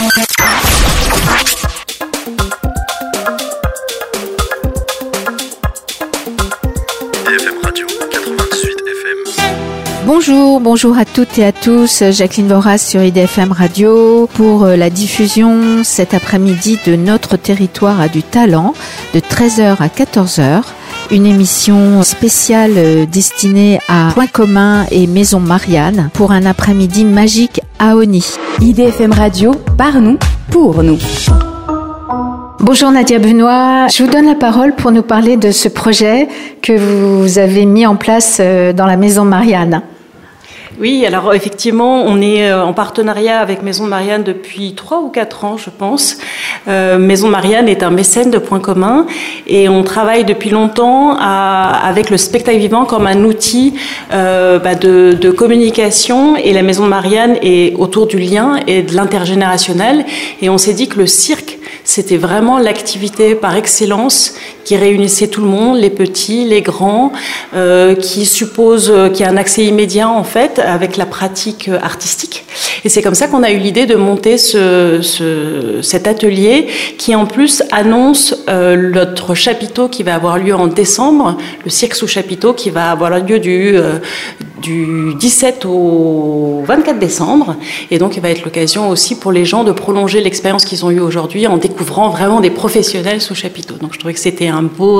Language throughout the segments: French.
Bonjour à toutes et à tous, Jacqueline Voras sur IDFM Radio pour la diffusion cet après-midi de Notre territoire a du talent de 13h à 14h. Une émission spéciale destinée à Point commun et Maison Marianne pour un après-midi magique à Osny. IDFM Radio, par nous, pour nous. Bonjour Nadia Benoît, je vous donne la parole pour nous parler de ce projet que vous avez mis en place dans la Maison Marianne. Oui, alors effectivement, on est en partenariat avec Maison Marianne depuis 3 ou 4 ans, je pense. Maison Marianne est un mécène de Point commun et on travaille depuis longtemps avec le spectacle vivant comme un outil de communication, et la Maison Marianne est autour du lien et de l'intergénérationnel, et on s'est dit que le cirque, c'était vraiment l'activité par excellence qui réunissait tout le monde, les petits, les grands, qui suppose qu'il y a un accès immédiat en fait avec la pratique artistique. Et c'est comme ça qu'on a eu l'idée de monter cet atelier qui en plus annonce notre chapiteau qui va avoir lieu en décembre, le cirque sous chapiteau qui va avoir lieu du 17 au 24 décembre. Et donc il va être l'occasion aussi pour les gens de prolonger l'expérience qu'ils ont eue aujourd'hui en découvrant vraiment des professionnels sous chapiteau. Donc je trouvais que c'était un beau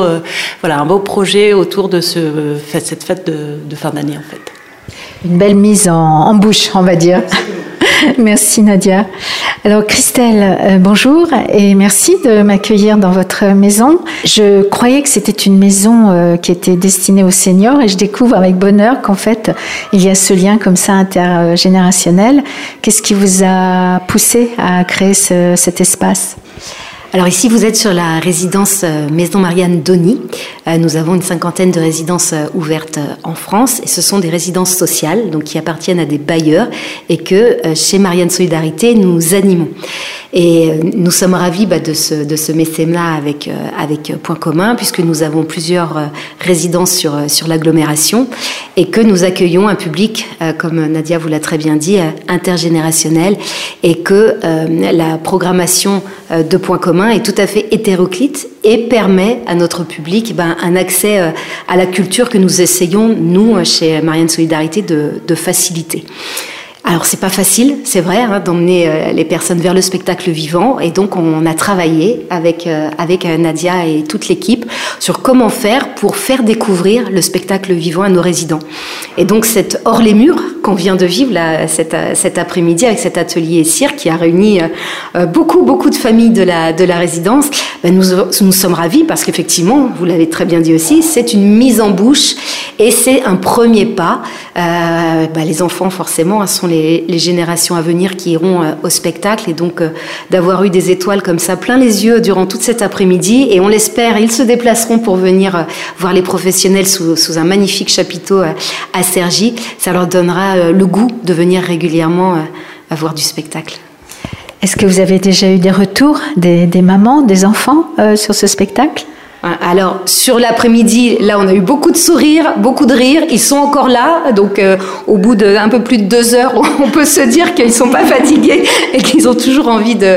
projet autour de cette fête de fin d'année en fait. Une belle mise en bouche, on va dire. Merci Nadia. Alors Christelle, bonjour et merci de m'accueillir dans votre maison. Je croyais que c'était une maison qui était destinée aux seniors et je découvre avec bonheur qu'en fait il y a ce lien comme ça intergénérationnel. Qu'est-ce qui vous a poussé à créer cet espace ? Alors ici, vous êtes sur la résidence Maison Marianne d'Osny. Nous avons une 50aine de résidences ouvertes en France, et ce sont des résidences sociales, donc qui appartiennent à des bailleurs, et que chez Marianne Solidarité nous animons. Et nous sommes ravis de ce mécénat avec Point commun, puisque nous avons plusieurs résidences sur l'agglomération, et que nous accueillons un public, comme Nadia vous l'a très bien dit, intergénérationnel, et que la programmation de Point commun est tout à fait hétéroclite et permet à notre public un accès à la culture que nous essayons, nous, chez Marianne Solidarité, de faciliter. Alors c'est pas facile, c'est vrai, d'emmener les personnes vers le spectacle vivant, et donc on a travaillé avec Nadia et toute l'équipe sur comment faire pour faire découvrir le spectacle vivant à nos résidents. Et donc cette hors les murs qu'on vient de vivre là, cet après-midi avec cet atelier cirque qui a réuni beaucoup de familles de la résidence, nous sommes ravis parce qu'effectivement, vous l'avez très bien dit aussi, c'est une mise en bouche et c'est un premier pas. Les enfants forcément sont les générations à venir qui iront au spectacle, et donc d'avoir eu des étoiles comme ça plein les yeux durant toute cet après-midi, et on l'espère, ils se déplaceront pour venir voir les professionnels sous un magnifique chapiteau à Cergy. Ça leur donnera le goût de venir régulièrement voir du spectacle. Est-ce que vous avez déjà eu des retours des mamans, des enfants sur ce spectacle ? Alors, sur l'après-midi, là, on a eu beaucoup de sourires, beaucoup de rires. Ils sont encore là. Donc, au bout d'un peu plus de 2 heures, on peut se dire qu'ils ne sont pas fatigués et qu'ils ont toujours envie de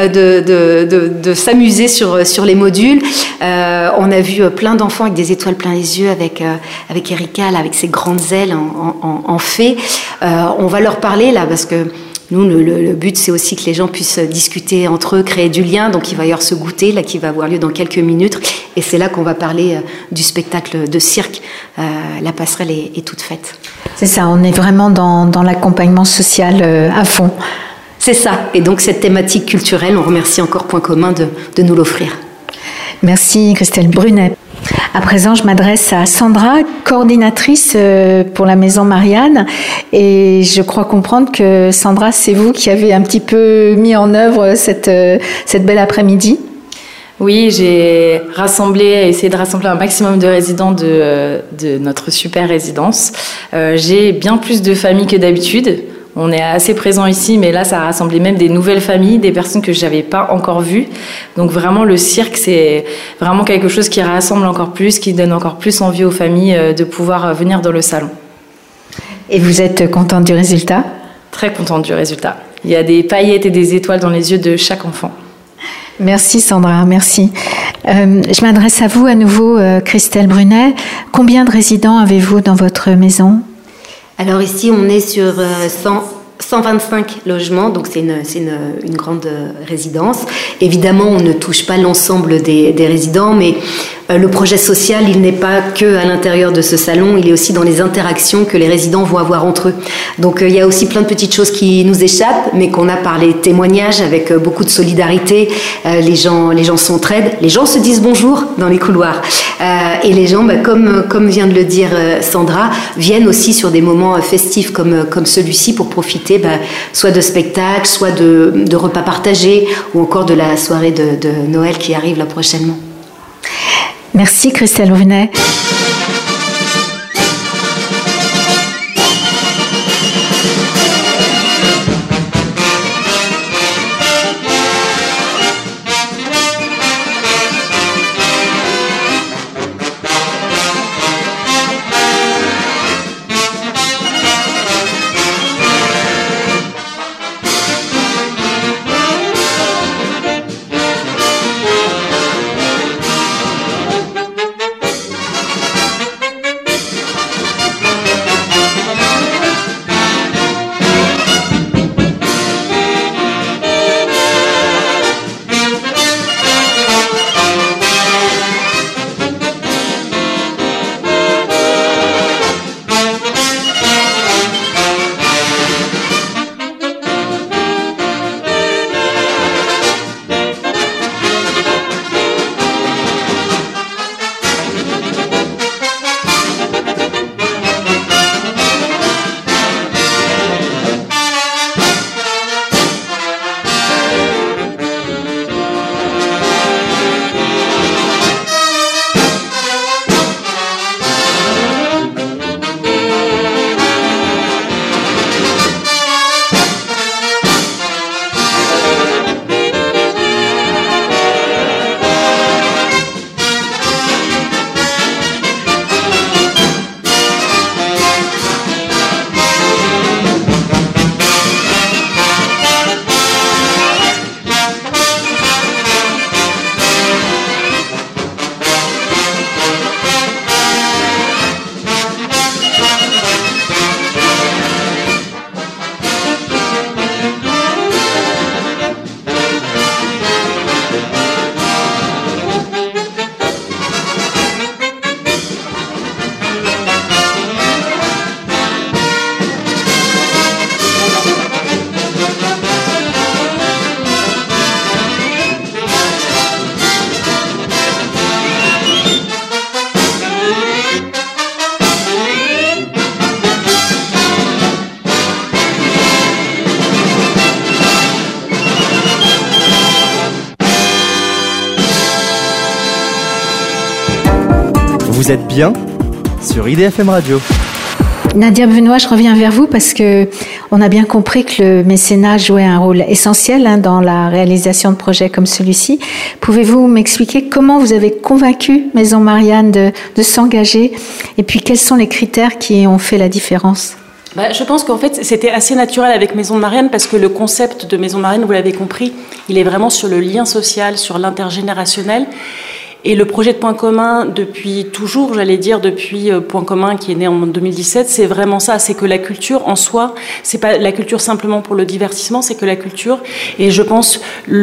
s'amuser sur les modules. On a vu plein d'enfants avec des étoiles plein les yeux, avec Erika, là, avec ses grandes ailes en fée. On va leur parler, là, parce que nous, le but, c'est aussi que les gens puissent discuter entre eux, créer du lien. Donc, il va y avoir ce goûter là qui va avoir lieu dans quelques minutes. Et c'est là qu'on va parler du spectacle de cirque. La passerelle est toute faite. C'est ça, on est vraiment dans l'accompagnement social à fond. C'est ça. Et donc, cette thématique culturelle, on remercie encore Point commun de nous l'offrir. Merci Christelle Brunet. À présent, je m'adresse à Sandra, coordinatrice pour la Maison Marianne. Et je crois comprendre que Sandra, c'est vous qui avez un petit peu mis en œuvre cette belle après-midi. Oui, j'ai essayé de rassembler un maximum de résidents de notre super résidence. J'ai bien plus de familles que d'habitude. On est assez présents ici, mais là, ça a rassemblé même des nouvelles familles, des personnes que je n'avais pas encore vues. Donc vraiment, le cirque, c'est vraiment quelque chose qui rassemble encore plus, qui donne encore plus envie aux familles de pouvoir venir dans le salon. Et vous êtes contente du résultat ? Très contente du résultat. il y a des paillettes et des étoiles dans les yeux de chaque enfant. Merci Sandra, merci. Je m'adresse à vous à nouveau, Christelle Brunet. Combien de résidents avez-vous dans votre maison ? Alors ici, on est sur 125 logements, donc c'est une grande résidence. Évidemment, on ne touche pas l'ensemble des résidents, mais le projet social, il n'est pas que à l'intérieur de ce salon, il est aussi dans les interactions que les résidents vont avoir entre eux. Donc il y a aussi plein de petites choses qui nous échappent, mais qu'on a par les témoignages avec beaucoup de solidarité. Les gens s'entraident, les gens se disent bonjour dans les couloirs. Et les gens, comme vient de le dire Sandra, viennent aussi sur des moments festifs comme celui-ci pour profiter soit de spectacles, soit de repas partagés, ou encore de la soirée de Noël qui arrive là prochainement. Merci Christelle Brunet. Vous êtes bien sur IDFM Radio. Nadia Benoît, je reviens vers vous parce que on a bien compris que le mécénat jouait un rôle essentiel dans la réalisation de projets comme celui-ci. Pouvez-vous m'expliquer comment vous avez convaincu Maison Marianne de s'engager et puis quels sont les critères qui ont fait la différence ? Je pense qu'en fait, c'était assez naturel avec Maison Marianne parce que le concept de Maison Marianne, vous l'avez compris, il est vraiment sur le lien social, sur l'intergénérationnel. Et le projet de Point Commun, depuis toujours, j'allais dire depuis Point Commun qui est né en 2017, c'est vraiment ça, c'est que la culture en soi, c'est pas la culture simplement pour le divertissement, c'est que la culture est, je pense,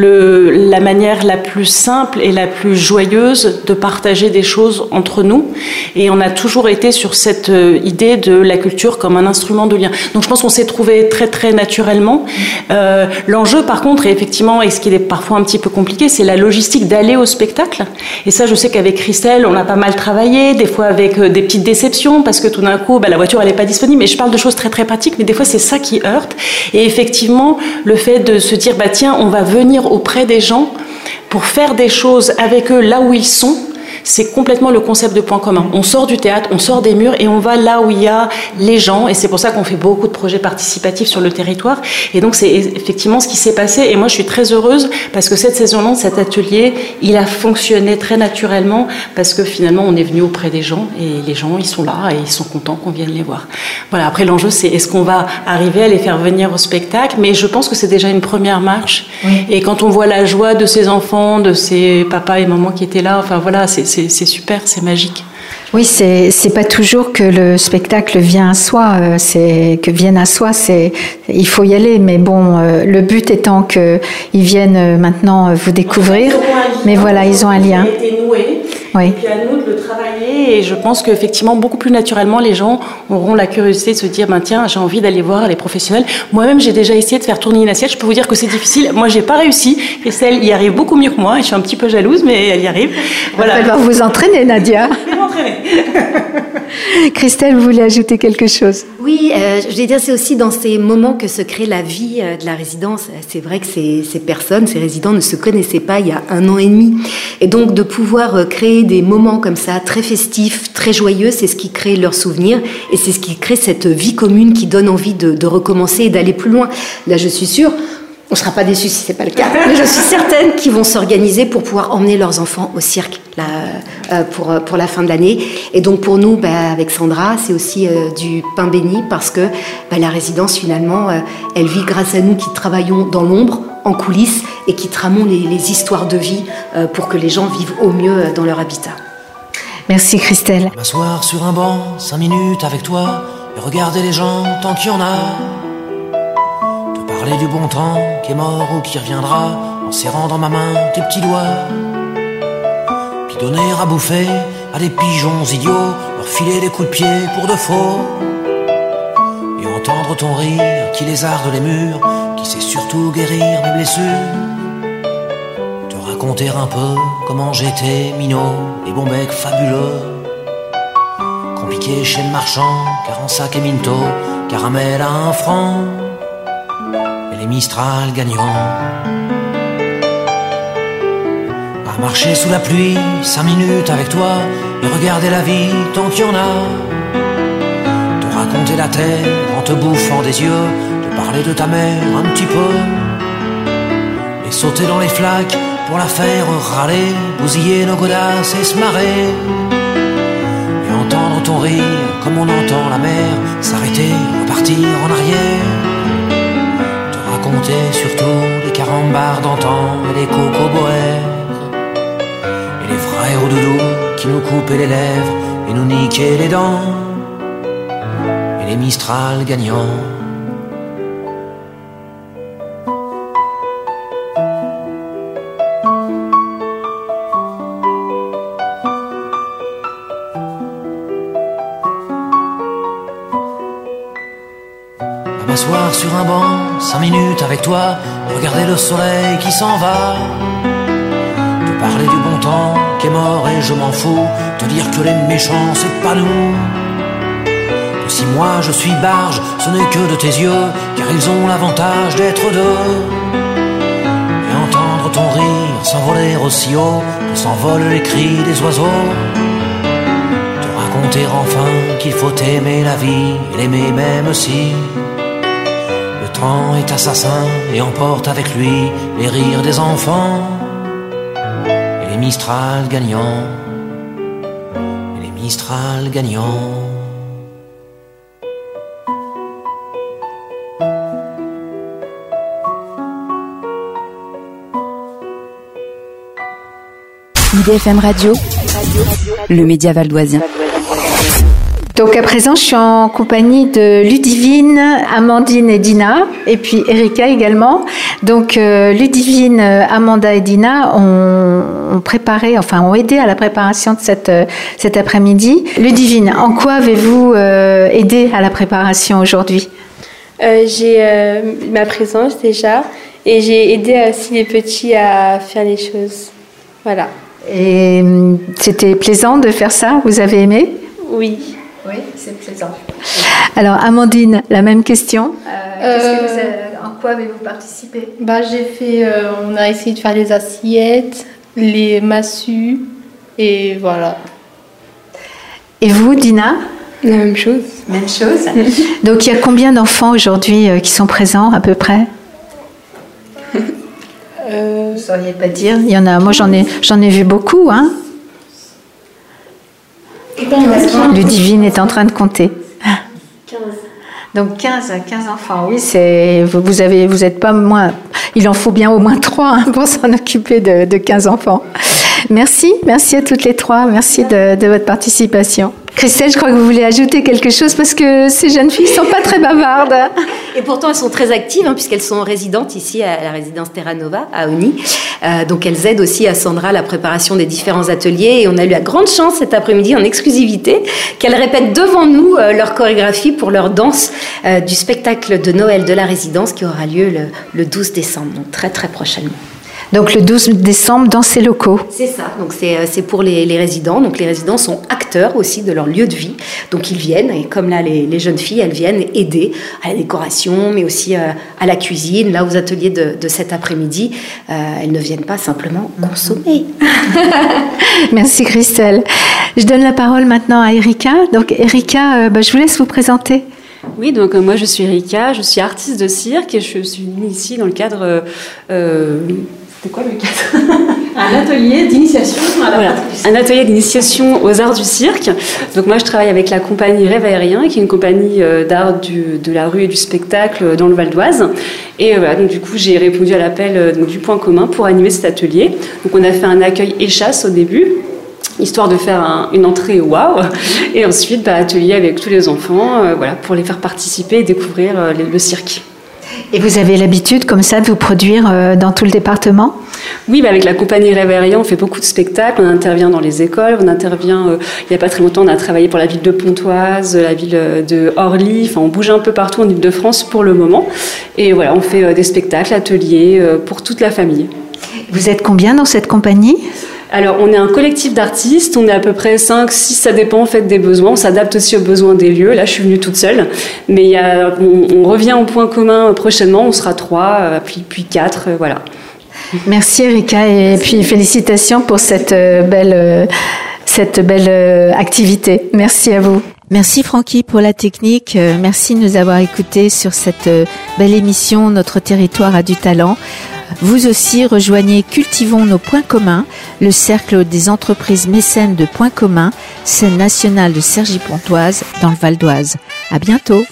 la manière la plus simple et la plus joyeuse de partager des choses entre nous. Et on a toujours été sur cette idée de la culture comme un instrument de lien. Donc je pense qu'on s'est trouvé très très naturellement. L'enjeu par contre, et effectivement, et ce qui est parfois un petit peu compliqué, c'est la logistique d'aller au spectacle. Et ça, je sais qu'avec Christelle, on a pas mal travaillé, des fois avec des petites déceptions, parce que tout d'un coup, la voiture, elle n'est pas disponible. Mais je parle de choses très, très pratiques, mais des fois, c'est ça qui heurte. Et effectivement, le fait de se dire, tiens, on va venir auprès des gens pour faire des choses avec eux là où ils sont, c'est complètement le concept de point commun. On sort du théâtre, on sort des murs et on va là où il y a les gens. Et c'est pour ça qu'on fait beaucoup de projets participatifs sur le territoire. Et donc, c'est effectivement ce qui s'est passé. Et moi, je suis très heureuse parce que cette saison-là, cet atelier, il a fonctionné très naturellement parce que finalement, on est venu auprès des gens et les gens, ils sont là et ils sont contents qu'on vienne les voir. Voilà. Après, l'enjeu, c'est est-ce qu'on va arriver à les faire venir au spectacle? Mais je pense que c'est déjà une première marche. Oui. Et quand on voit la joie de ces enfants, de ces papas et mamans qui étaient là, enfin voilà, c'est super, c'est magique. Oui, c'est pas toujours que le spectacle vient à soi, il faut y aller, mais bon, le but étant qu'ils viennent maintenant vous découvrir, mais voilà, ils ont un lien. Qui a été noué, oui. Et puis à nous de le travailler, et je pense qu'effectivement, beaucoup plus naturellement, les gens auront la curiosité de se dire, tiens, j'ai envie d'aller voir les professionnels. Moi-même, j'ai déjà essayé de faire tourner une assiette, je peux vous dire que c'est difficile. Moi, j'ai pas réussi, Christelle y arrive beaucoup mieux que moi, et je suis un petit peu jalouse, mais elle y arrive. Voilà. Elle va vous entraîner, Nadia. Je vais m'entraîner. Christelle, vous voulez ajouter quelque chose? Oui, je voulais dire, c'est aussi dans ces moments que se crée la vie de la résidence. C'est vrai que ces personnes, ces résidents ne se connaissaient pas il y a 1 an et demi. Et donc de pouvoir créer des moments comme ça, très festifs, très joyeux, c'est ce qui crée leurs souvenirs et c'est ce qui crée cette vie commune qui donne envie de recommencer et d'aller plus loin. Là, je suis sûre, on ne sera pas déçus si ce n'est pas le cas, mais je suis certaine qu'ils vont s'organiser pour pouvoir emmener leurs enfants au cirque là, pour la fin de l'année. Et donc pour nous, avec Sandra, c'est aussi du pain béni parce que la résidence, finalement, elle vit grâce à nous qui travaillons dans l'ombre, en coulisses, et qui tramons les histoires de vie pour que les gens vivent au mieux dans leur habitat. Merci Christelle. M'asseoir sur un banc, 5 minutes avec toi, et regarder les gens tant qu'il y en a. Parler du bon temps qui est mort ou qui reviendra, en serrant dans ma main tes petits doigts. Puis donner à bouffer à des pigeons idiots, leur filer des coups de pied pour de faux. Et entendre ton rire qui lézarde les murs, qui sait surtout guérir mes blessures. Te raconter un peu comment j'étais minot, et bon bec fabuleux. Compliqué chez le marchand, car en sac et minto, caramel à 1 franc. Les Mistral gagnants. À marcher sous la pluie 5 minutes avec toi et regarder la vie tant qu'il y en a. Te raconter la terre en te bouffant des yeux, te parler de ta mère un petit peu. Et sauter dans les flaques pour la faire râler, bousiller nos godasses et se marrer. Et entendre ton rire comme on entend la mer s'arrêter, repartir en arrière. Raconter surtout les carambars d'antan et les cocoboères et les vrais hauts-doudous qui nous coupaient les lèvres et nous niquaient les dents et les Mistral gagnants. M'asseoir sur un banc, 5 minutes avec toi, regarder le soleil qui s'en va. Te parler du bon temps qui est mort et je m'en fous, te dire que les méchants c'est pas nous. Que si moi je suis barge, ce n'est que de tes yeux, car ils ont l'avantage d'être deux. Et entendre ton rire s'envoler aussi haut que s'envolent les cris des oiseaux. Te raconter enfin qu'il faut aimer la vie et l'aimer même si le temps est assassin et emporte avec lui les rires des enfants et les Mistral gagnants, et les Mistral gagnants. IDFM Radio, le média valdoisien. Donc à présent, je suis en compagnie de Ludivine, Amandine et Dina, et puis Erika également. Donc Ludivine, Amanda et Dina ont aidé à la préparation de cet après-midi. Ludivine, en quoi avez-vous aidé à la préparation aujourd'hui? J'ai ma présence déjà, et j'ai aidé aussi les petits à faire les choses. Voilà. Et c'était plaisant de faire ça? Vous avez aimé? Oui. Oui, c'est plaisant. Alors, Amandine, la même question. En quoi avez-vous participé? On a essayé de faire les assiettes, les massues, Et voilà. Et vous, Dina? La même chose. Même chose. Donc, il y a combien d'enfants aujourd'hui qui sont présents, à peu près? Vous ne sauriez pas dire. Il y en a, moi, j'en ai vu beaucoup, hein. Ludivine est en train de compter. 15. Donc 15 enfants, oui, vous êtes pas moins, il en faut bien au moins 3 pour s'en occuper de 15 enfants. Merci à toutes les 3, merci de votre participation. Christelle, je crois que vous voulez ajouter quelque chose parce que ces jeunes filles ne sont pas très bavardes. Et pourtant, elles sont très actives puisqu'elles sont résidentes ici à la résidence Terra Nova, à Oni. Donc, elles aident aussi à Sandra à la préparation des différents ateliers. Et on a eu la grande chance cet après-midi, en exclusivité, qu'elles répètent devant nous leur chorégraphie pour leur danse du spectacle de Noël de la résidence qui aura lieu le 12 décembre, donc très très prochainement. Donc le 12 décembre dans ces locaux. C'est ça, donc c'est pour les résidents. Donc les résidents sont acteurs aussi de leur lieu de vie. Donc ils viennent, et comme là les jeunes filles, elles viennent aider à la décoration, mais aussi à la cuisine. Là, aux ateliers de cet après-midi, elles ne viennent pas simplement consommer. Merci Christelle. Je donne la parole maintenant à Erika. Donc Erika, je vous laisse vous présenter. Oui, donc moi je suis Erika, je suis artiste de cirque et je suis venue ici dans le cadre... c'était quoi le cadre? Un atelier d'initiation à la pratique. Un atelier d'initiation aux arts du cirque. Donc moi je travaille avec la compagnie Rêve Aérien, qui est une compagnie d'art de la rue et du spectacle dans le Val d'Oise. Et voilà, donc du coup j'ai répondu à l'appel du Point commun pour animer cet atelier. Donc on a fait un accueil échasse au début, histoire de faire une entrée waouh, et ensuite atelier avec tous les enfants, pour les faire participer et découvrir le cirque. Et vous avez l'habitude comme ça de vous produire dans tout le département? Oui, avec la compagnie Rêve Aérien, on fait beaucoup de spectacles, on intervient dans les écoles, on intervient, il n'y a pas très longtemps, on a travaillé pour la ville de Pontoise, la ville de Orly, on bouge un peu partout en Ile-de-France pour le moment. Et voilà, on fait des spectacles, ateliers pour toute la famille. Vous êtes combien dans cette compagnie? Alors, on est un collectif d'artistes, on est à peu près 5, 6, ça dépend en fait des besoins, on s'adapte aussi aux besoins des lieux. Là, je suis venue toute seule, mais on revient au Point commun prochainement, on sera 3, puis 4, voilà. Merci Erika, et puis félicitations pour cette belle activité. Merci à vous. Merci Francky pour la technique, merci de nous avoir écoutés sur cette belle émission Notre territoire a du talent. Vous aussi, rejoignez Cultivons nos points communs, le cercle des entreprises mécènes de Points communs, scène nationale de Cergy-Pontoise dans le Val d'Oise. À bientôt.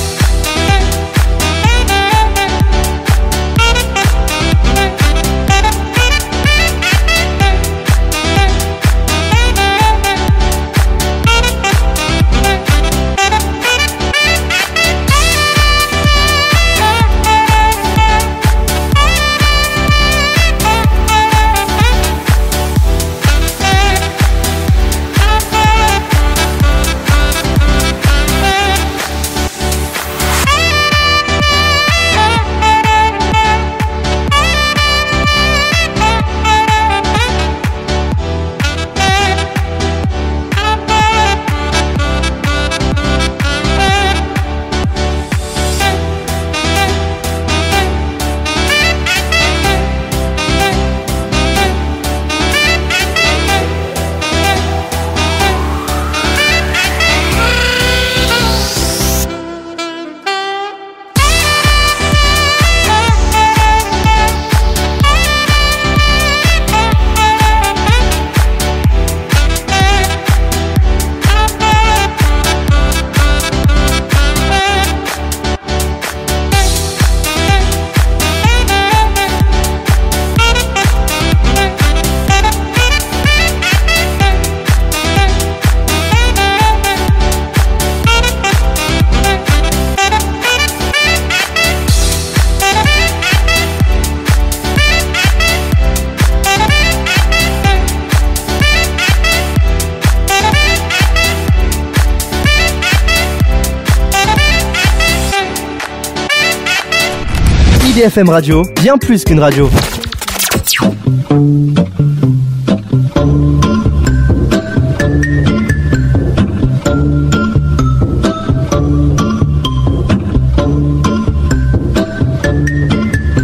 IDFM Radio, bien plus qu'une radio.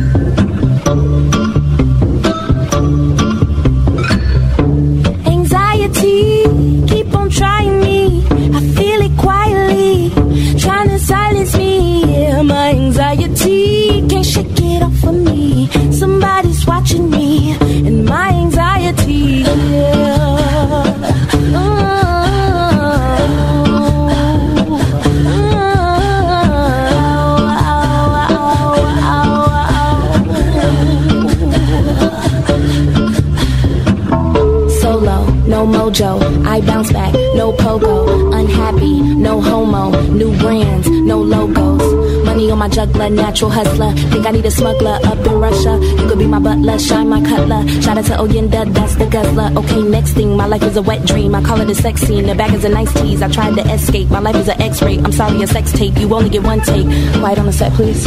Anxiety Somebody's watching me and my anxiety. Solo, no mojo, I bounce back, no pogo. Unhappy, no homo, new brands, no logos. Money on my juggler, natural hustler. Think I need a smuggler up in Russia. You could be my butler, shine my cutler. Shout out to Oyenda, that's the guzzler. Okay, next thing, my life is a wet dream. I call it a sex scene, the back is a nice tease. I tried to escape, my life is an x-ray. I'm sorry, a sex tape, you only get one take. Quiet on the set, please.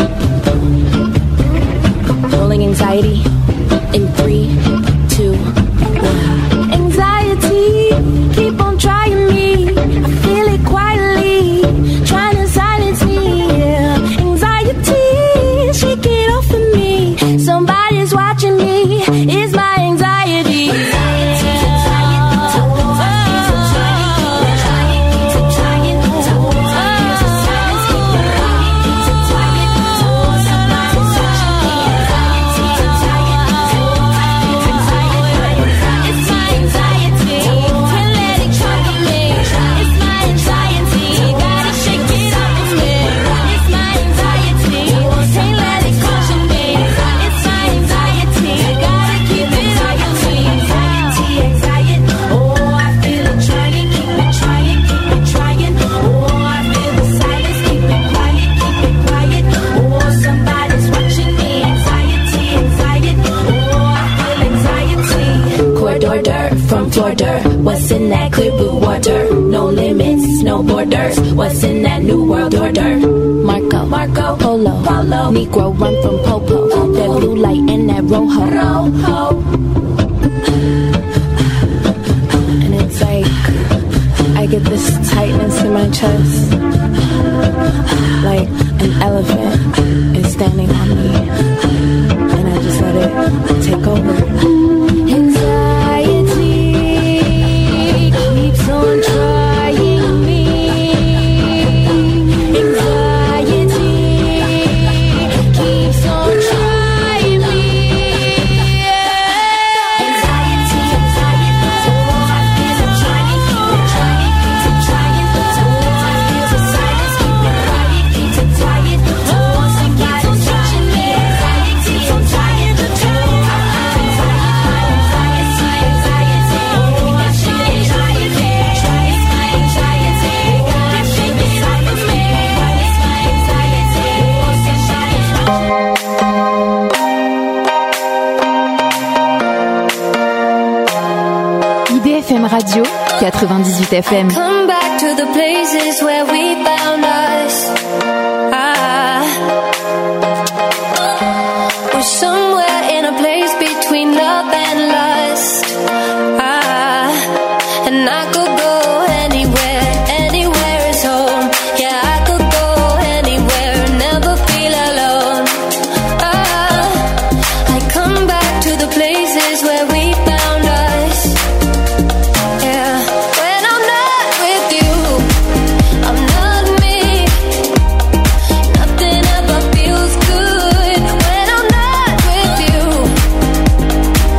Rolling anxiety in 3, 2, 1. Anxiety, keep on trying me. I feel it quietly, trying to silence me. Yeah. Anxiety, shake it off of me. Somebody's watching me. It's my anxiety. From Florida, what's in that clear blue water? No limits, no borders. What's in that new world order? Marco, Polo, Negro run from Popo. That blue light and that rojo. And it's like I get this tightness in my chest, like an elephant is standing on me, and I just let it take over. On trying me, anxiety keeps on trying me. Anxiety, oh I feel it trying, keep it trying, oh I feel the silence, keep it quiet, keep it quiet. Oh somebody's watching me, anxiety, I'm trying to do. IDFM Radio 98 FM. Come back to the places where we found us. We're somewhere in a place between love and lust. And I could go anywhere, anywhere is home. Yeah, I could go anywhere, never feel alone. I come back to the places where we found us. Yeah, when I'm not with you, I'm not me. Nothing ever feels good when I'm not with you.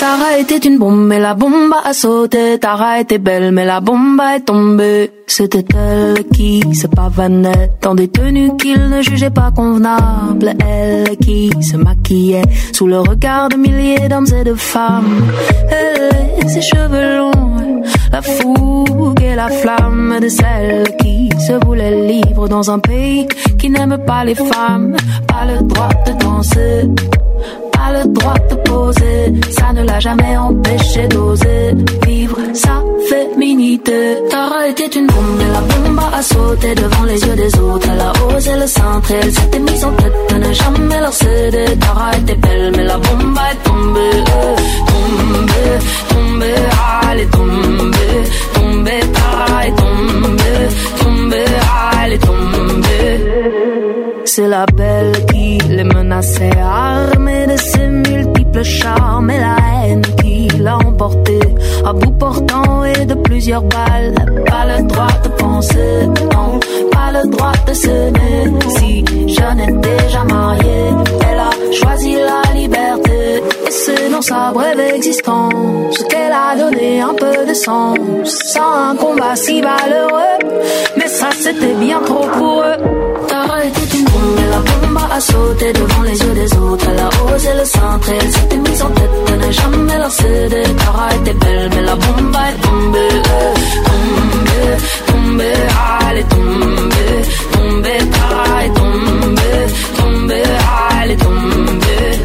Tara était une bombe, mais la bombe a sauté. Tara était belle, mais la bombe est tombée. C'était elle qui se pavanait dans des tenues qu'il ne jugeait pas convenables. Elle qui se maquillait sous le regard de milliers d'hommes et de femmes. Elle et ses cheveux longs, la fougue et la flamme de celle qui se voulait libre dans un pays qui n'aime pas les femmes. Pas le droit de danser, pas le droit de poser, ça ne l'a jamais empêché d'oser vivre sa féminité. Tara était une bombe et la bombe a sauté devant les yeux des autres. Elle a osé le centre et elle s'était mise en tête de ne jamais leur céder. Tara était belle mais la bombe est tombée, tombée, tombée, ah, elle est tombée, tombée, Tara est tombée, tombée, ah, elle est tombée. C'est la belle qui les menaçait, armée de ses multiples charmes, et la haine qui l'a emporté à bout portant et de plusieurs balles. Pas le droit de penser, non, pas le droit de s'aimer. Si je n'étais déjà mariée, elle a choisi la liberté. Et c'est dans sa brève existence qu'elle a donné un peu de sens à un combat si valeureux. Mais ça c'était bien trop pour eux. Tara était une bombe et la bombe a sauté devant les yeux des autres. Elle a osé le centre et elle s'était mise en tête de ne jamais leur céder. Tara était belle mais la bombe est tombée, tombée, tombée, ah, elle est tombée, tombée, Tara est tombée, tombée, ah, elle est tombée.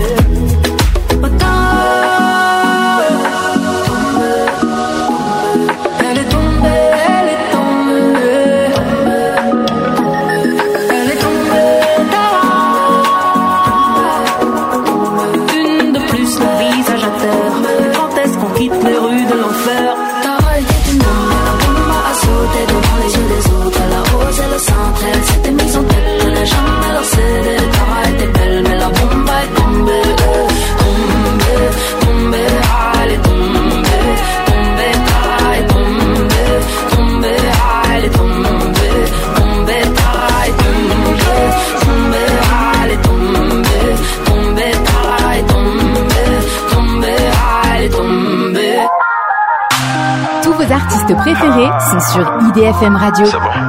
Elle s'était mise en tête de ne jamais leur céder. Tara était belle mais la bombe est tombée, tombée, tombée, ah, elle est tombée, tombée, Tara est tombée, tombée, ah, elle est tombée, tombée, Tara est tombée, tombée, ah, elle est tombée, tombée, Tara est tombée, tombée, ah, elle est tombée. Tous vos artistes préférés sont sur IDFM Radio. C'est bon.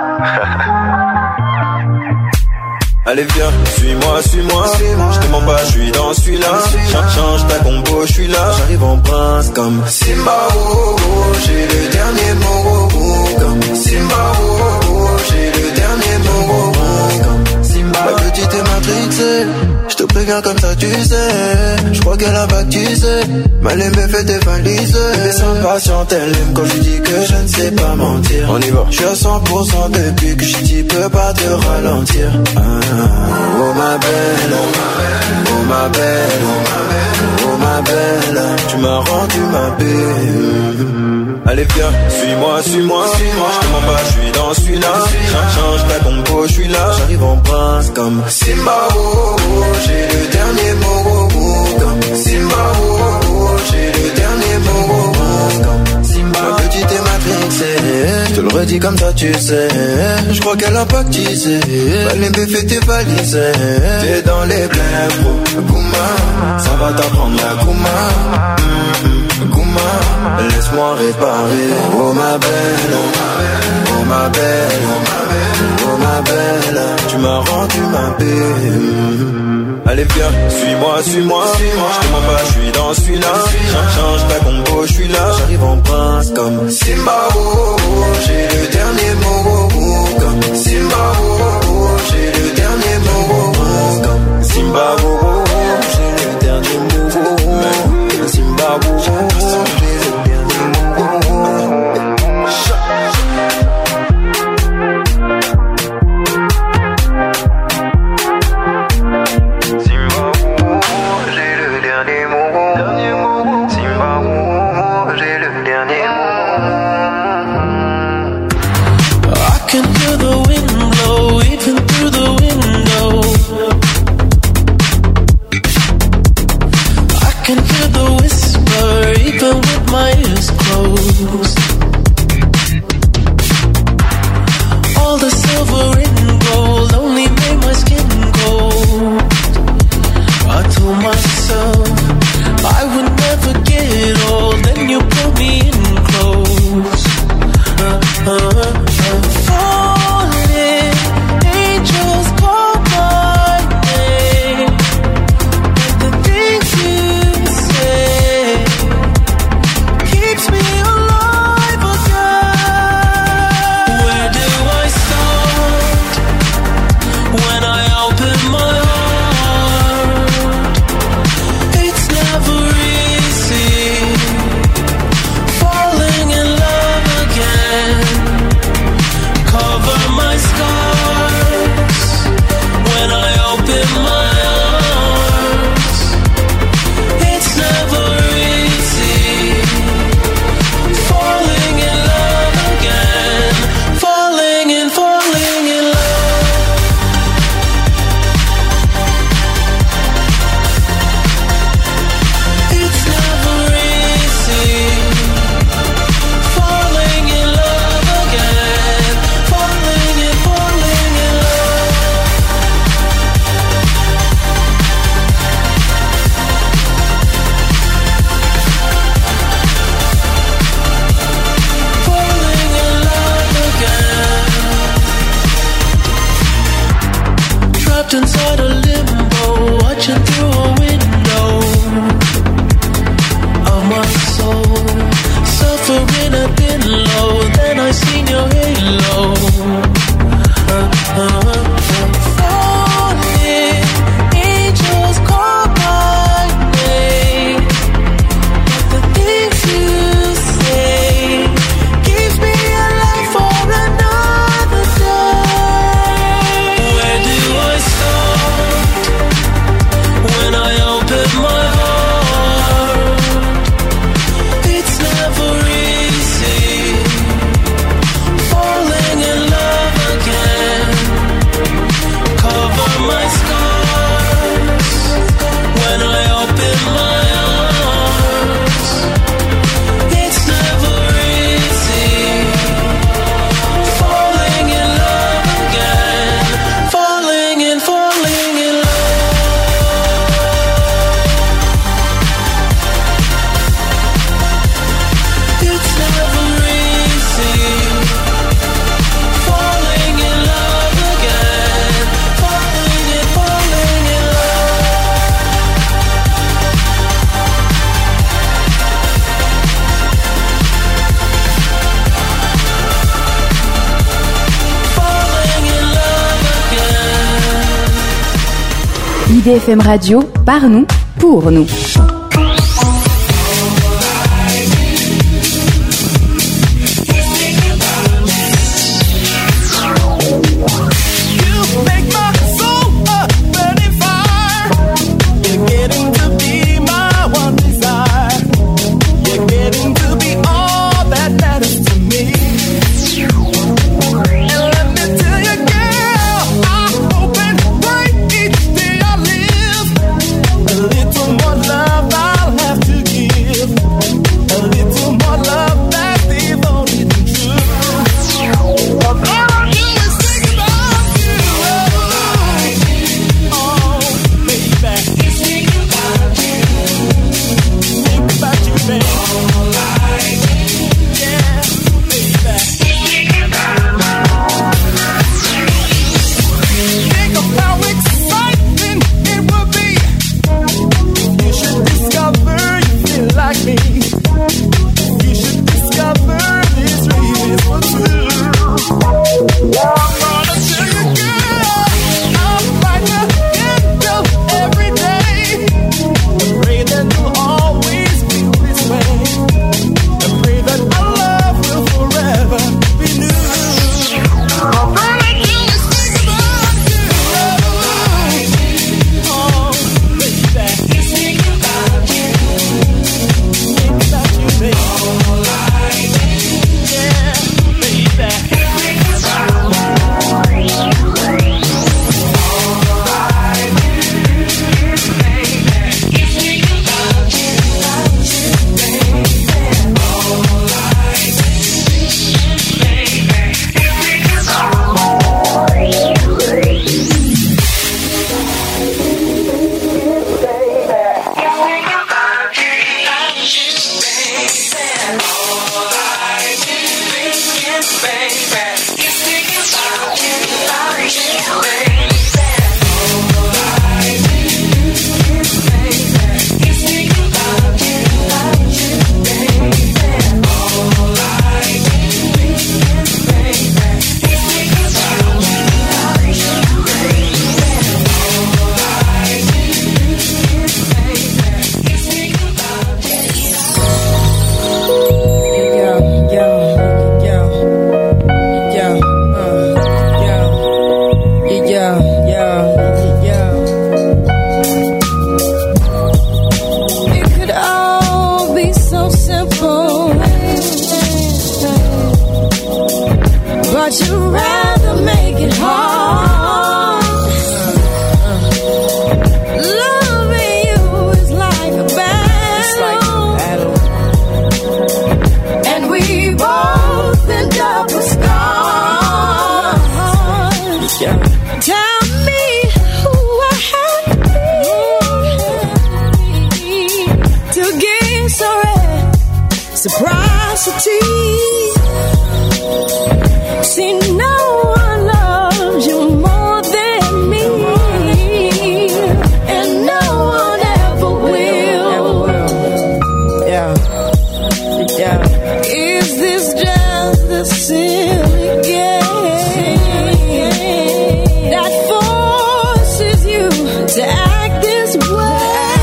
Allez viens, suis-moi, suis-moi. Je te mens pas, je suis dans celui-là. Change ta combo, je suis là. J'arrive en prince comme Simba, oh, oh, j'ai le dernier mot, oh, oh, comme Simba, oh, oh, j'ai le dernier mot, oh, oh, comme Simba. La petite est matrixée, je te préviens comme ça tu sais. Je crois qu'elle a baptisé, mal aimé fait tes valises. Mais sans patiente, elle aime quand je dis que je ne sais pas mentir. On y va. Je suis à 100% depuis que je dis peux pas te ralentir. Oh ma belle, oh ma belle, oh ma belle, tu m'as rendu ma belle. Allez viens, suis-moi, suis-moi. Je te mens pas, je suis dans celui-là. Change ta combo, je suis là. J'arrive en prince comme Simba, oh, oh, j'ai le dernier mot, oh, oh, comme Simba, oh, oh, j'ai le dernier mot, oh, oh, comme Simba. Ma petite est matrixée, je te le redis comme ça tu sais. Je crois qu'elle a pactisé, Valimbe fait tes valises. T'es dans les blés, bro, Gouma, ça va t'apprendre la Gouma. Gouma, laisse-moi réparer. Oh ma belle, oh ma belle, oh ma belle, tu m'as rendu ma belle. Allez viens, suis-moi, suis-moi. Je te mens pas, je suis dans celui-là. Change ta combo, je suis là. J'arrive en prince comme Simba, oh, oh, j'ai le dernier mot, oh, oh, comme Simba, oh, oh, j'ai le dernier mot, oh, oh, comme Simba, oh, oh, j'ai le dernier mot, oh, oh, Simba, oh, oh, j'ai le dernier mot, oh, oh. My eyes closed. All the silver and gold only made my skin cold. I told myself I would never IDFM Radio, par nous, pour nous.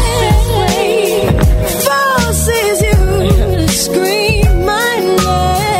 Forces you to scream my name.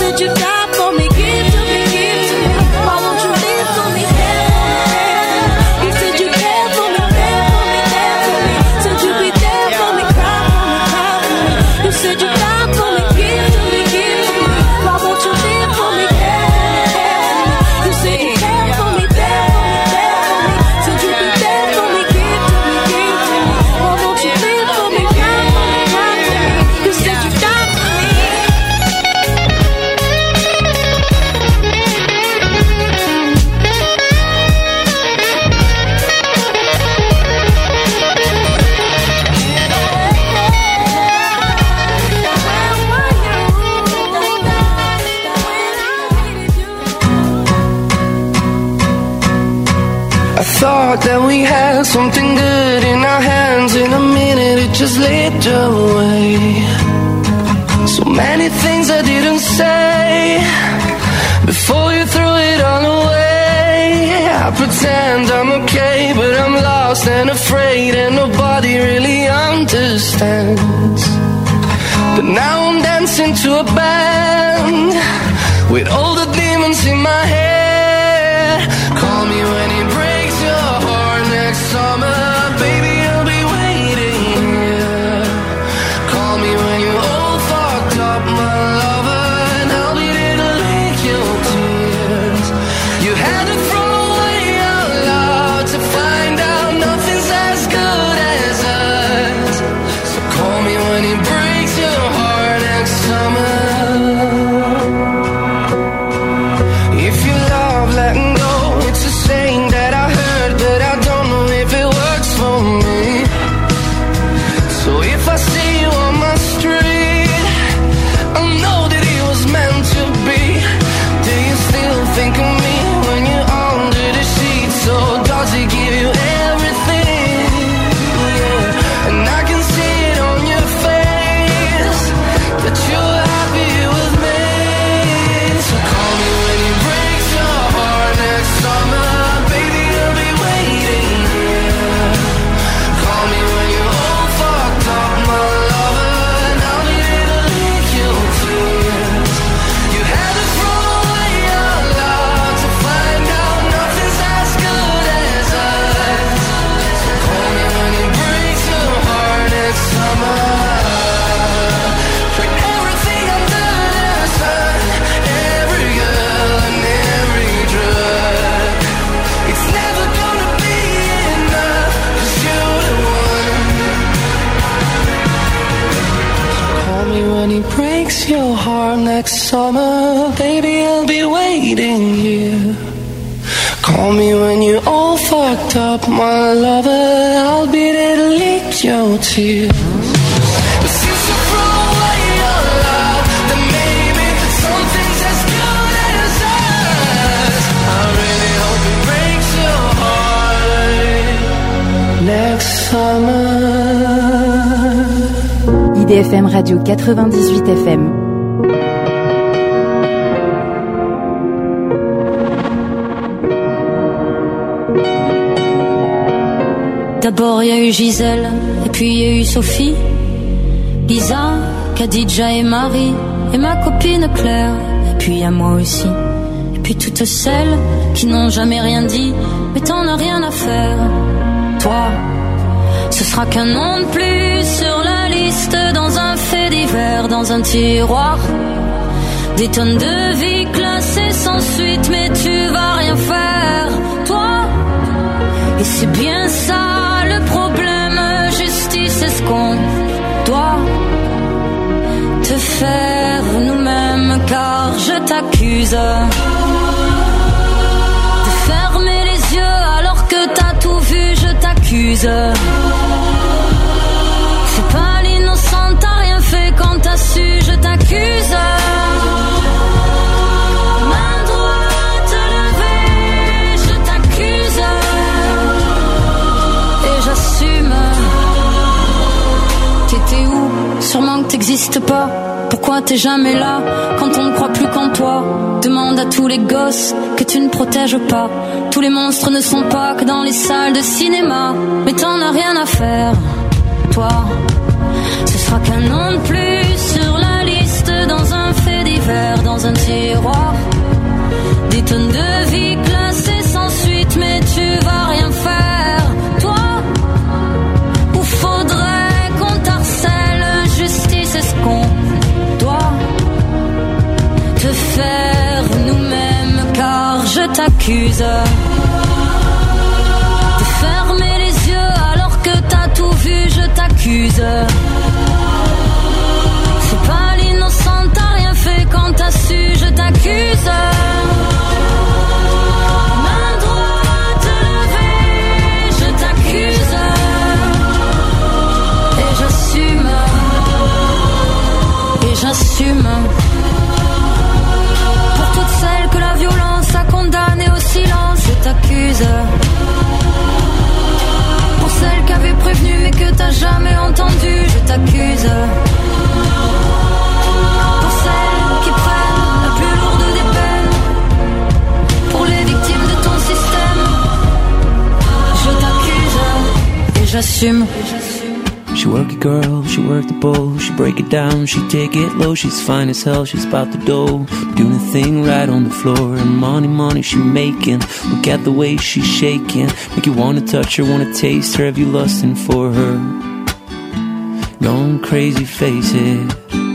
said you died for me, give to me, give to me. Why won't you live for me, care for me? You said you care for me, care for me, care for me. Said you be there for me, cry for me, cry for me. You said you died for me, give to me, give to me. Why won't you live for me, care for me? You said you care for me, there for me, there for me. Said you be there for me, give to me, give to me. Why won't you live for me, cry for me, cry for me. You said you died for me. I thought that we had something good in our hands. In a minute it just slipped away. So many things I didn't say before you threw it all away. I pretend I'm okay, but I'm lost and afraid, and nobody really understands. But now I'm dancing to a band with all the demons in my head. Call me when it breaks your heart next summer, baby, I'll be waiting here. Call me when you're all fucked up, my lover, and I'll be there to lick your tears. You had to throw away your love to find out nothing's as good as us. So call me when it breaks your heart next summer. If you love letting go, it's a saying that I heard, but I don't know if it works for me. So if I see you on my street, I know that it was meant to be. Do you still think of me when you're under the sheets? So does it give you everything? Yeah. And I can see it on your face that you're happy with me. So call me when it breaks your heart next summer, baby, I'll be waiting here. Call me when you're all fucked up, my lover, and I'll be there to lick your tears. You had to throw away your love to find out nothing's as good as us. So call me when it breaks your heart next summer. For everything under the sun, every girl and every drug, it's never gonna be enough, 'cause you're the one. Call me when it breaks your heart next summer, baby, I'll be waiting here. Call me when you're all fucked up, my lover, I'll be there to lick your tears. But since you throw away your love, then maybe something's as good as us. I really hope it breaks your heart next summer. IDFM Radio 98 FM. D'abord il y a eu Gisèle, et puis il y a eu Sophie, Lisa, Khadija et Marie, et ma copine Claire, et puis il y a moi aussi. Et puis toutes celles qui n'ont jamais rien dit, mais t'en as rien à faire. Toi, ce sera qu'un nom de plus sur la liste, dans un fait divers, dans un tiroir. Des tonnes de vies classées sans suite, mais tu vas rien faire, toi. Et c'est bien ça le problème, justice, est-ce qu'on doit te faire nous-mêmes, car je t'accuse de fermer les yeux alors que t'as tout vu, je t'accuse. C'est pas l'innocent, t'as rien fait quand t'as su, je t'accuse. Main droite levée, je t'accuse. Et j'assume. T'étais où? Sûrement que t'existes pas. Pourquoi t'es jamais là quand on ne croit plus qu'en toi? Demande à tous les gosses que tu ne protèges pas. Tous les monstres ne sont pas que dans les salles de cinéma. Mais t'en as rien à faire, toi. Ce sera qu'un nom de plus sur la liste, dans un fait divers. faire dans un tiroir. Des tonnes de vie classées sans suite, mais tu vas rien faire, toi. Ou faudrait qu'on t'harcèle, justice, est-ce qu'on doit te faire nous-mêmes, car je t'accuse de fermer les yeux alors que t'as tout vu, je t'accuse. C'est pas l'innocente, t'as rien fait quand t'as su, je t'accuse. Main droite levée, je t'accuse. Et j'assume, pour toutes celles que la violence a condamnées au silence, je t'accuse. Pour celles qui avaient prévenu mais que t'as jamais entendu, je t'accuse. Pour celles qui prennent la plus lourde des peines, pour les victimes de ton système, je t'accuse et j'assume. She work it, girl, she work the bowl. She break it down, she take it low. She's fine as hell, she's about the dough. Doing the thing right on the floor. And money she making. Look at the way she's shaking. Make you wanna touch her, wanna taste her. Have you lusting for her? Going crazy, face it.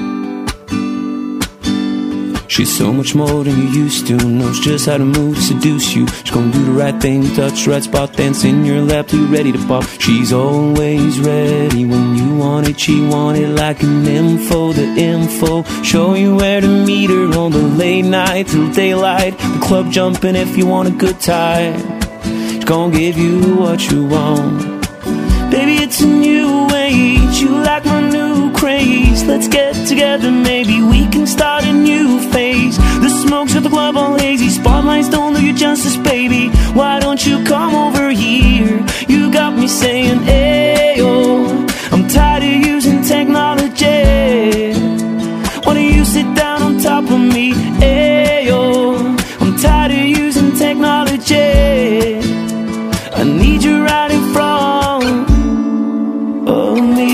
She's so much more than you used to. Knows just how to move to seduce you. She's gonna do the right thing, touch the right spot, dance in your lap till you're ready to pop. She's always ready when you want it. She want it like an info, the info. Show you where to meet her on the late night till daylight. The club jumping if you want a good time. She's gonna give you what you want. Baby, it's a new age. You like my new craze. Let's get together, maybe we can start a new phase. The smokes at the club all hazy. Spotlights don't do you justice, baby. Why don't you come over here? You got me saying, ayo. I'm tired of using technology. Why don't you sit down on top of me? Ayo. I'm tired of using technology. I need you right in front of me.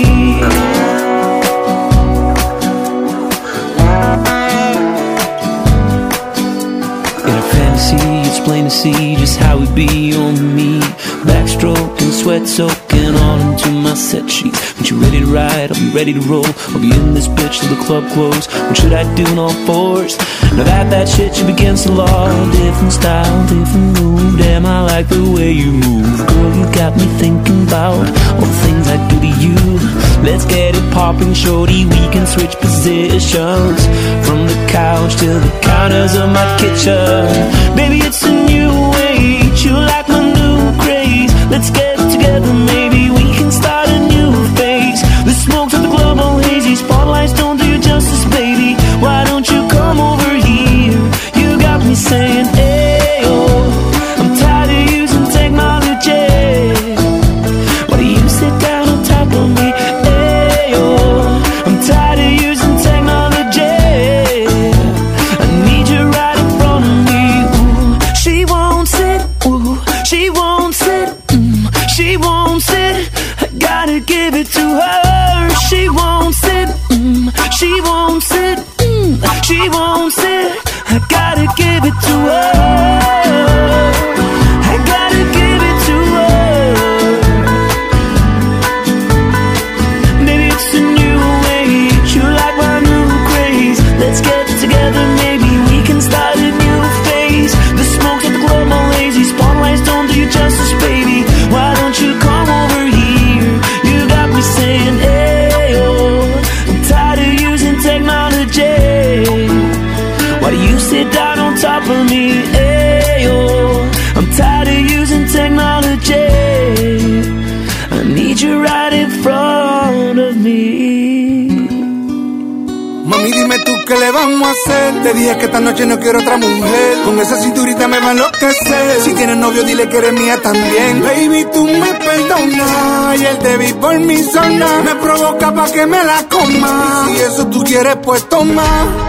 In a fantasy, it's plain to see just how it be on me. Backstroking, sweat soaking all into my set sheets. When you're ready to ride, I'll be ready to roll. I'll be in this bitch till the club close. What should I do in all fours? Now that shit should be against the law. Different style, different move. Damn, I like the way you move. Girl, you got me thinking about all the things I do to you. Let's get it popping, shorty. We can switch positions from the couch to the counters of my kitchen. Baby, it's a new age. You like my new craze. Let's get together, maybe we can start a new phase. The smokes at the club all hazy. Spotlights don't do you justice, baby. Why don't you come over here? You got me saying, ayo. I'm tired of using technology. Why do you sit down on top of me? Ayo. I'm tired of using technology. I need you right in front of me. Ooh. She won't sit. Ooh. She won't sit. She won't sit. I gotta give it to her. She won't sit. She won't sit. She won't sit. I gotta give it to her. I gotta give it to her. Maybe it's a new age. You like my new craze. Let's get together, maybe we can start a new phase. The smokes at the club all lazy. Spotlights don't do you justice, baby. Why don't you come over here? You got me saying, ayo. I'm tired of using technology. Why do you sit down on top of me? Ayo. I'm tired of using technology. I need you right in front of me. Mami, dime tú qué le vamos a hacer. Te dije que esta noche no quiero otra mujer. Con esa cinturita me va a enloquecer. Si tienes novio, dile que eres mía también. Baby, tú me perdonas. Y el te vi por mi zona. Me provoca pa' que me la coma. Si eso tú quieres, pues toma.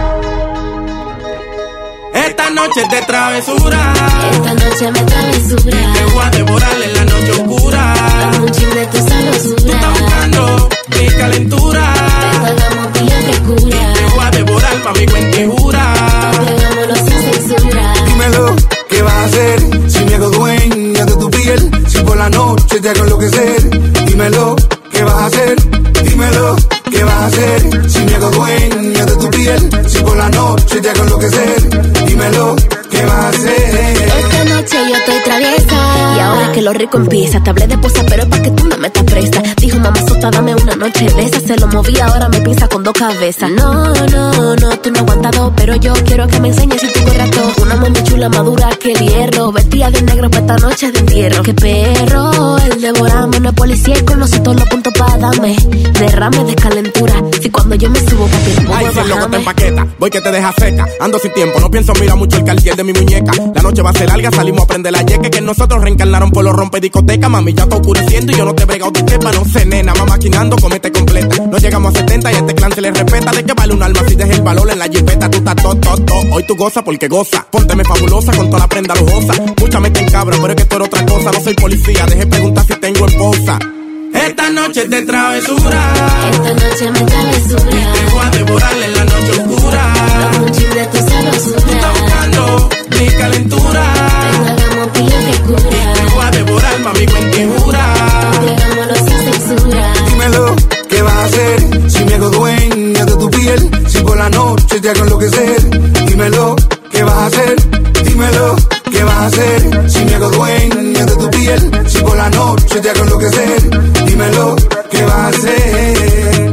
Esta noche es de travesura. Esta noche me travesura. Te voy a devorar en la noche oscura. Dame un chin de tu sabrosura. Tú estás buscando mi calentura. Esta la motilla que cura. Te voy a devorar mami, cuenta y jura. Hagámoslo sin censura. Dímelo, ¿qué vas a hacer? Si me hago dueña de tu piel, si por la noche te hago enloquecer. Dímelo, ¿qué vas a hacer? Dímelo, ¿qué vas a hacer? Si me hago dueña de tu piel, si por la noche te hago enloquecer. Dímelo, ¿qué vas a hacer? Esta noche yo estoy traviesa y ahora que lo rico empieza. Te hablé de posa, pero es pa' que tú no me estás presta. Dijo mamá sota, dame una noche de esa. Se lo moví, ahora me piensa con dos cabezas. No, tú no aguantas dos, pero yo quiero que me enseñes si tú corras todo. Una mujer chula, madura que el hierro. Vestida de negro pa' esta noche de entierro. Qué perro, el devorame no es policía y conoce todos los puntos pa' darme. Derrame de calentura, si cuando yo me subo pa' ti no Ay, puedo si el loco te bajarme. empaqueta, voy que te deja seca. Ando sin tiempo, no pienso, mira mucho el Cartier de mi muñeca. La noche va a ser larga, salimos a prender la yeque. Que nosotros reencarnaron por los rompe discoteca. Mami, ya está oscureciendo y yo no te brego de tepa. No sé, nena, va maquinando, comete completa. No llegamos a 70 y a este clan se le respeta. ¿De qué vale un alma si deja el valor en la jipeta? Tú estás todo. Hoy tú goza porque goza. Pónteme fabulosa con toda la prenda lujosa. Mucha mente en cabra, pero es que tú eres otra cosa. No soy policía, deje preguntar si tengo esposa. Esta noche es de travesura. Esta noche me travesura. Te voy a devorarle en la noche oscura. Dame un chip de tu sabrosura. Tú estás buscando mi calentura. Venga, hagamos pillo que cura. Te voy a devorar, mami, cuenta y jura. Hagámoslo sin censura. Dímelo, ¿qué vas a hacer? Si me hago dueña de tu piel, si por la noche te hago enloquecer. Dímelo, ¿qué vas a hacer? Dímelo, ¿qué vas a hacer? Si me hago dueña de tu piel, si por la noche te hago enloquecer. Dímelo, ¿qué vas a hacer?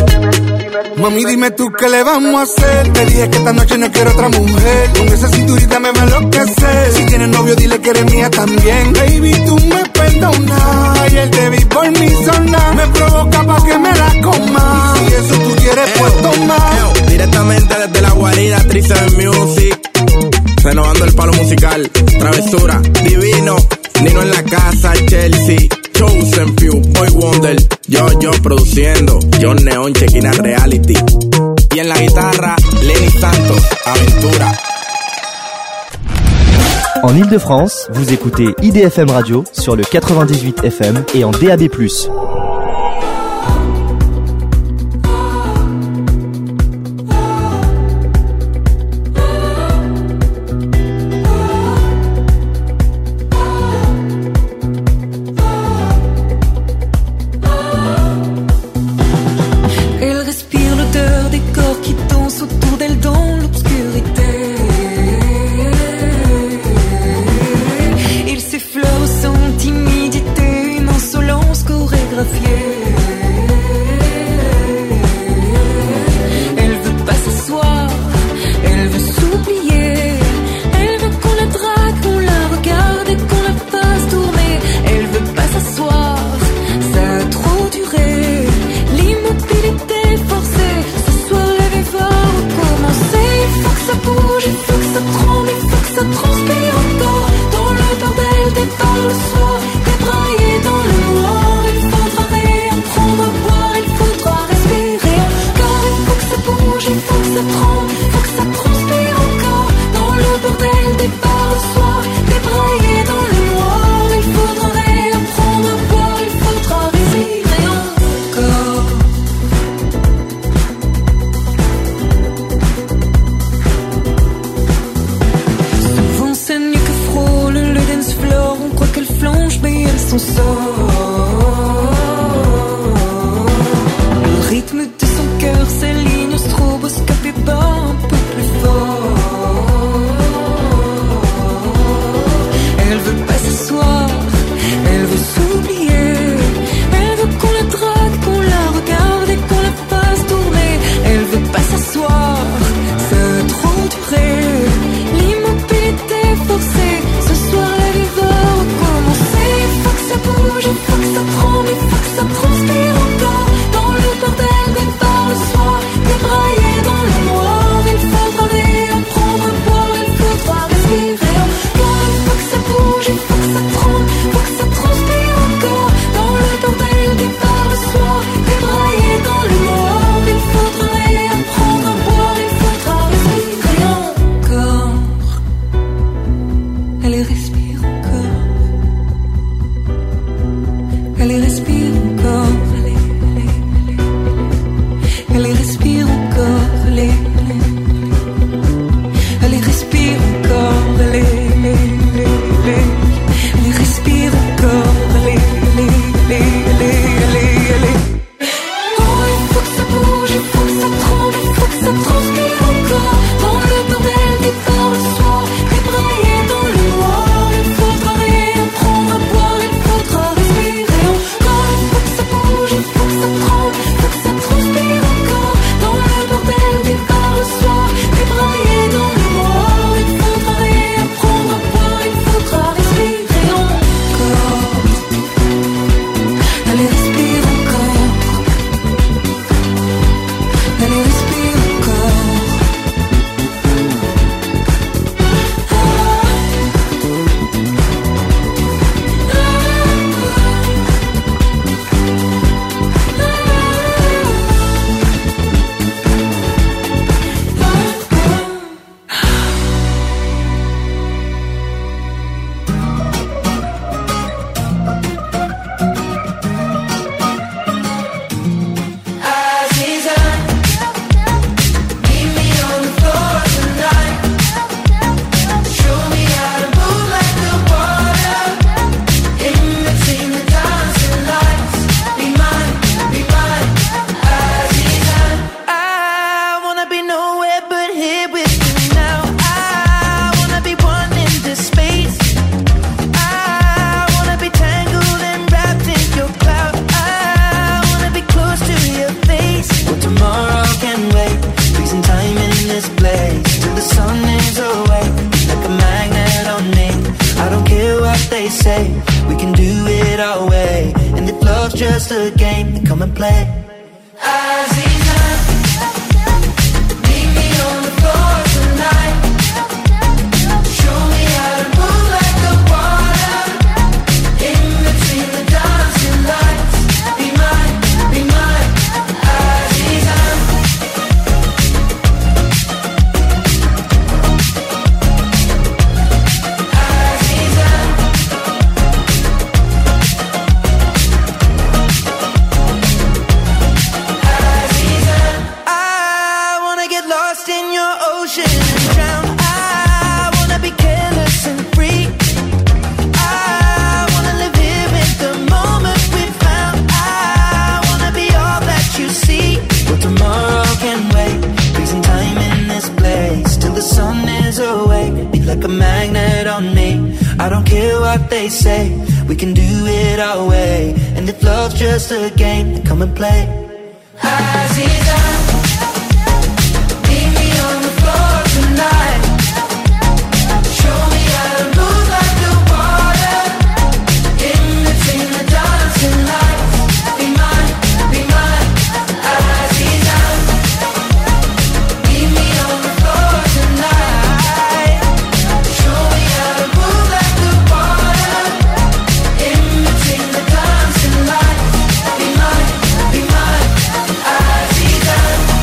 Mami, dime tú qué le vamos a hacer. Te dije que esta noche no quiero otra mujer. Con esa cinturita me va a enloquecer. Si tienes novio, dile que eres mía también. Baby, tú me perdonas. Ayer te vi por mi zona. Me provoca pa' que me la coma. Y si eso tú quieres, pues toma. Directamente desde la guarida, Trice Music. Renovando el palo musical. Travesura, divino. Nino en la casa, Chelsea. Chosen Few, Boy Wonder. Yo produciendo. John Neon, Chequina Reality. Y en la guitarra, Lenny Santos, Aventura. En Ile-de-France, vous écoutez IDFM Radio sur le 98 FM et en DAB+. Elle respire l'odeur des corps qui dansent autour d'elle dans l'obscurité. Il s'effleure sans timidité, une insolence chorégraphiée. Elle veut pas s'asseoir, elle veut s'oublier. Elle veut qu'on la drague, qu'on la regarde et qu'on la fasse tourner. Elle veut pas s'asseoir, ça a trop duré. L'immobilité forcée, ce soir la vie va recommencer. Il faut que ça bouge, il faut que ça tremble, il faut que ça transpire encore. Dans le bordel des bars le soir, débraillé dans le noir. Il faudra réapprendre à boire, il faudra respirer encore. Il faut que ça bouge, il faut que ça tremble, il faut que ça transpire encore. Dans le bordel des bars le soir, débraillé dans le noir. Il faudra réapprendre à boire, il faudra respirer encore. Souvent c'est nu que frôle le dance floor. On croit qu'elle flanche mais elle s'en sort. Le rythme de son cœur s'aligne au stroboscope et bat un peu plus fort. Elle veut pas s'asseoir, elle veut s'oublier. Elle veut qu'on la drague, qu'on la regarde et qu'on la fasse tourner. Elle veut pas s'asseoir, ça a trop duré. L'immobilité forcée, ce soir la vie va recommencer. Il faut que ça bouge, il faut respire encore, allez, respire encore, allez. Oh, il faut que ça bouge, il faut que ça tremble, il faut que ça transpire encore. Dans le bordel des corps le soir, débrailler dans le noir. Il faudra réapprendre à boire, il faudra respirer encore. Il faut que ça bouge, il faut que ça tremble, il faut que ça transpire encore. Dans le bordel des corps le soir, débrailler dans le noir. Il faudra réapprendre à boire, il faudra respirer encore. Allez, respire encore. Allez, respire encore. I wanna be nowhere but here with you now. I wanna be one in this space. I wanna be tangled and wrapped in your cloud. I wanna be close to your face. Well, tomorrow can wait. Freezing time in this place till the sun is away. Like a magnet on me. I don't care what they say. We can do it our way. And if love's just a game, then come and play. Aziza, meet me on the floor tonight. Show me how to move like the water. In between the dancing lights. Be mine, Aziza. I wanna get lost in your ocean and drown. I wanna be careless and free. I wanna live here in the moment we found. I wanna be all that you see. Well, tomorrow can wait. Freezing time in this place till the sun is away. Be like a magnet on me. I don't care what they say. We can do it our way. And if love's just a game, then come and play. Aziza, meet me on the floor tonight. Show me how to move like the water. In between the dancing lights. Be mine, Aziza. Meet me on the floor tonight. Show me how to move like the water. In between the dancing lights. Be mine, Aziza.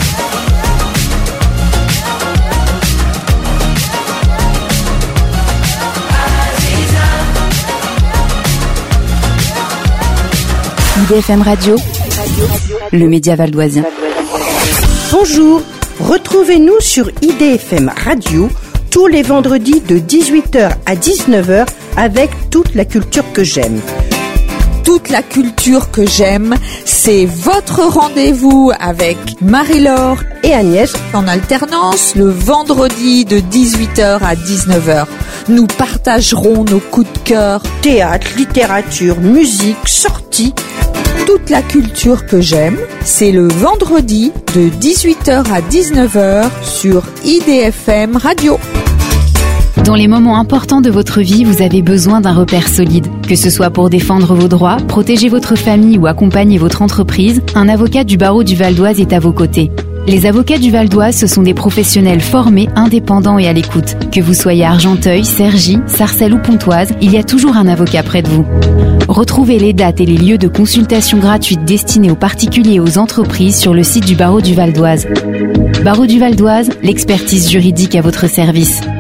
IDFM Radio, le média valdoisien. Bonjour, retrouvez-nous sur IDFM Radio tous les vendredis de 18h à 19h avec toute la culture que j'aime. Toute la culture que j'aime, c'est votre rendez-vous avec Marie-Laure et Agnès en alternance le vendredi de 18h à 19h. Nous partagerons nos coups de cœur, théâtre, littérature, musique, sorties. Toute la culture que j'aime, c'est le vendredi de 18h à 19h sur IDFM Radio. Dans les moments importants de votre vie, vous avez besoin d'un repère solide. Que ce soit pour défendre vos droits, protéger votre famille ou accompagner votre entreprise, un avocat du barreau du Val d'Oise est à vos côtés. Les avocats du Val d'Oise, ce sont des professionnels formés, indépendants et à l'écoute. Que vous soyez à Argenteuil, Cergy, Sarcelles ou Pontoise, il y a toujours un avocat près de vous. Retrouvez les dates et les lieux de consultation gratuites destinés aux particuliers et aux entreprises sur le site du barreau du Val d'Oise. Barreau du Val d'Oise, l'expertise juridique à votre service.